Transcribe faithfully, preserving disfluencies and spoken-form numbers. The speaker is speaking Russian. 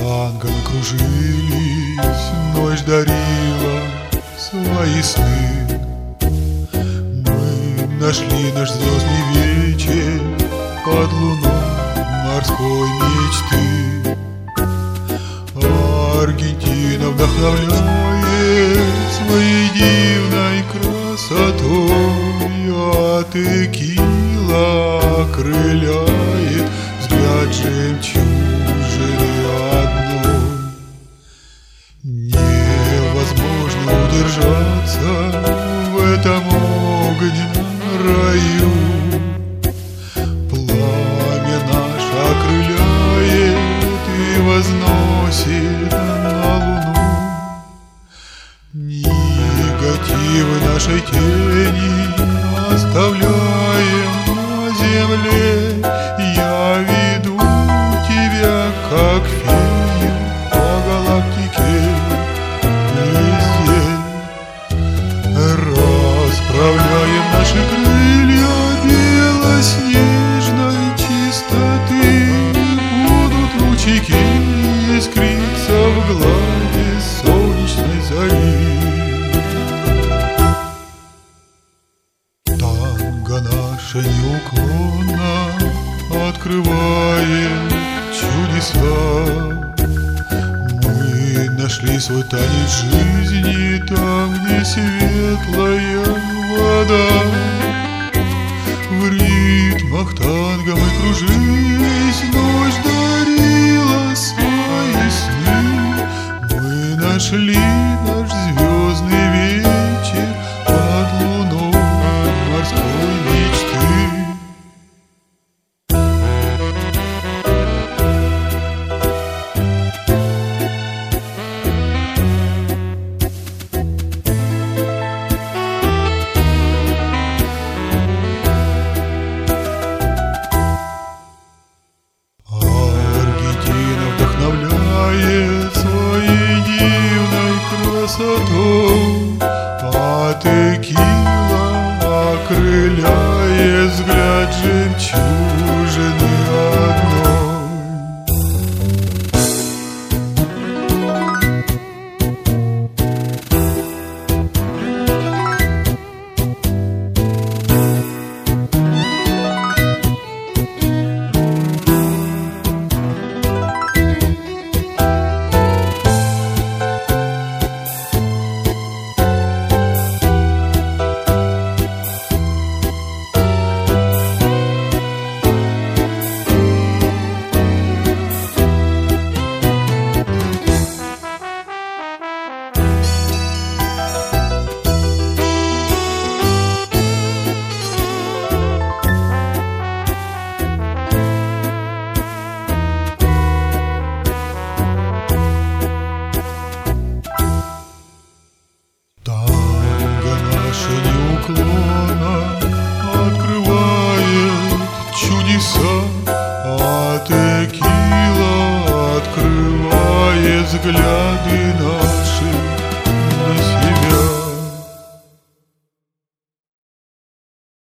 танго мы кружились, ночь дарила свои сны. Мы нашли наш звездный вечер под луной морской мечты. Аргентина вдохновляет своей дивной красотой, а текила окрыляет взгляд жемчужины одной. Невозможно удержаться в этом огненном раю. Пламя наше окрыляет и возносит на луну. Негативы нашей тени оставляем на земле. Я веду тебя, как фею, по галактике везде. Расправляем наши крылья белоснежной чистоты. Будут лучики искриться в глади солнечной зари. Танго наше неуклонно открывает чудеса. Мы нашли свой танец жизни там, где светлая вода. В ритмах танго мы кружились, ночь дарила свои сны. Мы нашли наш звездный вечер под луной морской мечты. Вдохновляет своей дивной красотой.